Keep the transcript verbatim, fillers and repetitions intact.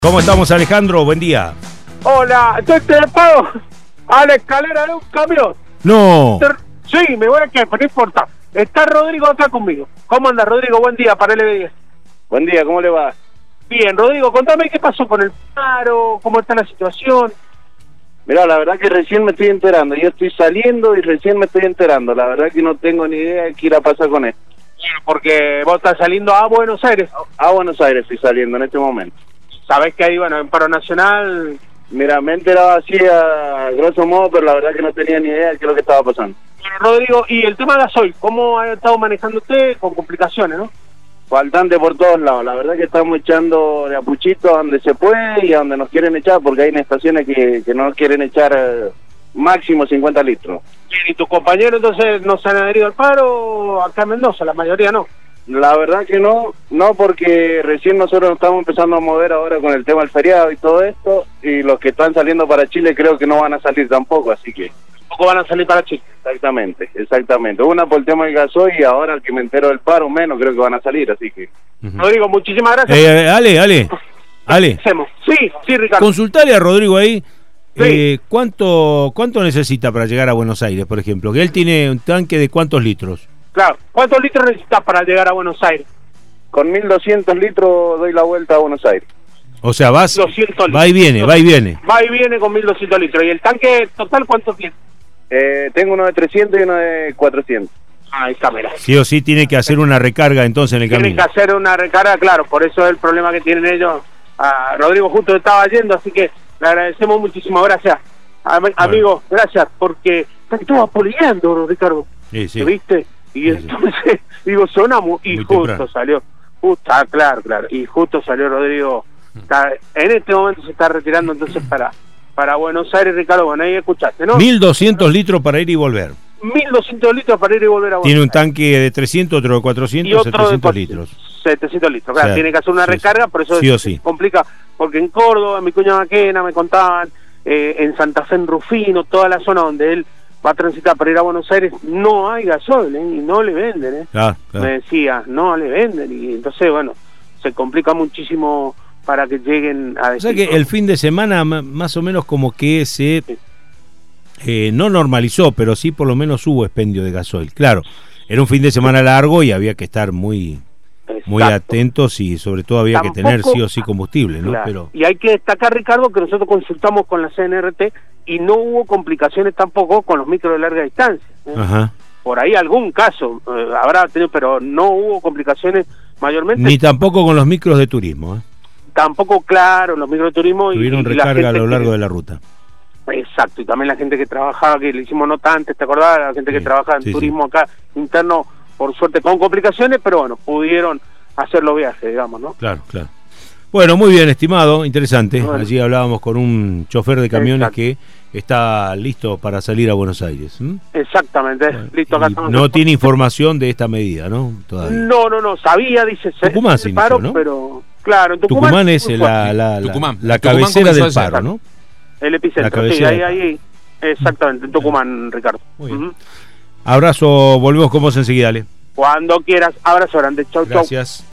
¿Cómo estamos, Alejandro? Buen día. Hola, estoy trepado a la escalera de un camión. No. Sí, me voy a quedar, pero no importa. Está Rodrigo acá conmigo. ¿Cómo anda, Rodrigo? Buen día para L B diez. Buen día, ¿cómo le va? Bien, Rodrigo, contame qué pasó con el paro, cómo está la situación. Mirá, la verdad que recién me estoy enterando. Yo estoy saliendo y recién me estoy enterando. La verdad que no tengo ni idea de qué irá a pasar con esto. Porque vos estás saliendo a Buenos Aires. A Buenos Aires estoy saliendo en este momento. Sabés que ahí, bueno, en paro nacional... Mira, me he enterado así a grosso modo, pero la verdad que no tenía ni idea de qué es lo que estaba pasando. Bueno, Rodrigo, y el tema de gasoil, ¿cómo ha estado manejando usted? Con complicaciones, ¿no? Faltante por todos lados. La verdad que estamos echando de a puchito a donde se puede y a donde nos quieren echar, porque hay en estaciones que, que no nos quieren echar eh, máximo cincuenta litros. ¿Y tus compañeros entonces no se han adherido al paro acá en Mendoza? La mayoría no. La verdad que no, no porque recién nosotros nos estamos empezando a mover ahora con el tema del feriado y todo esto, y los que están saliendo para Chile creo que no van a salir tampoco, así que... Tampoco van a salir para Chile. Exactamente, exactamente. Una por el tema del gasoil y ahora que me entero del paro menos creo que van a salir, así que... Uh-huh. Rodrigo, muchísimas gracias. Eh, Ale, Ale, Ale. Sí, sí, Ricardo. Consultale a Rodrigo ahí. Sí. Eh, ¿cuánto, ¿Cuánto necesita para llegar a Buenos Aires, por ejemplo? Que él tiene un tanque de ¿cuántos litros? Claro, ¿cuántos litros necesitas para llegar a Buenos Aires? Con mil doscientos litros doy la vuelta a Buenos Aires. O sea, vas, doscientos va y viene, va y viene. Va y viene con mil doscientos litros. ¿Y el tanque total cuánto tiene? Eh, tengo uno de trescientos y uno de cuatrocientos. Ahí está, mira. Sí o sí tiene que hacer una recarga entonces en el Tienen camino. que hacer una recarga, claro, por eso es el problema que tienen ellos. Ah, Rodrigo justo estaba yendo, así que le agradecemos muchísimo, gracias. Am bueno. Amigo, gracias, porque están todos apoyando, Ricardo. Sí, sí. ¿Viste? Y sí, entonces, sí. digo, sonamos, y Muy justo temprano. salió, justo, ah, claro, claro, y justo salió Rodrigo, está, en este momento se está retirando entonces para para Buenos Aires, Ricardo, bueno, ahí escuchaste, ¿no? mil doscientos litros para ir y volver. mil doscientos litros para ir y volver a Buenos Tiene un Aires. tanque de trescientos, otro de cuatrocientos, Y otro setecientos de litros. setecientos litros, claro, O sea, tiene que hacer una sí, recarga, sí. por eso Sí o es, sí. complica, porque en Córdoba, en mi cuña Maquena, me contaban, eh, en Santa Fe, en Rufino, toda la zona donde él va a transitar para ir a Buenos Aires, no hay gasoil, ¿eh? Y no le venden, ¿eh? Claro, claro. Me decía, no le venden, y entonces, bueno, se complica muchísimo para que lleguen a... O sea que el fin de semana más o menos como que se eh, no normalizó, pero sí por lo menos hubo expendio de gasoil. Claro, era un fin de semana largo y había que estar muy muy atentos y sobre todo había Tampoco, que tener sí o sí combustible, ¿no? Claro. Pero y hay que destacar, Ricardo, que nosotros consultamos con la C N R T y no hubo complicaciones tampoco con los micros de larga distancia, ¿eh? Ajá. Por ahí algún caso eh, habrá tenido, pero no hubo complicaciones mayormente. Ni tampoco con los micros de turismo, ¿eh? Tampoco, claro, los microturismos tuvieron y, y recarga a lo largo que, de la ruta. Exacto, y también la gente que trabajaba, que le hicimos nota antes, ¿te acordás? La gente sí, que trabaja en sí, turismo sí. acá interno, por suerte con complicaciones, pero bueno, pudieron hacer los viajes, digamos, ¿no? Claro, claro. Bueno, muy bien, estimado, interesante. Bueno. Allí hablábamos con un chofer de camiones Exacto. que está listo para salir a Buenos Aires. ¿Mm? Exactamente, bueno, listo. Acá estamos. No tiene información de esta medida, ¿no? Todavía. No, no, no, sabía, dice, Tucumán se inició, paro, ¿no? Pero, claro, en Tucumán, Tucumán es la, la, la, Tucumán. la Tucumán cabecera del comenzó a paro, ¿no? El epicentro, sí, ahí, ahí, exactamente, en Tucumán, Ricardo. Muy bien. Uh-huh. Abrazo, volvemos con vos enseguida, Ale. Cuando quieras, abrazo grande, chau, chau. Gracias.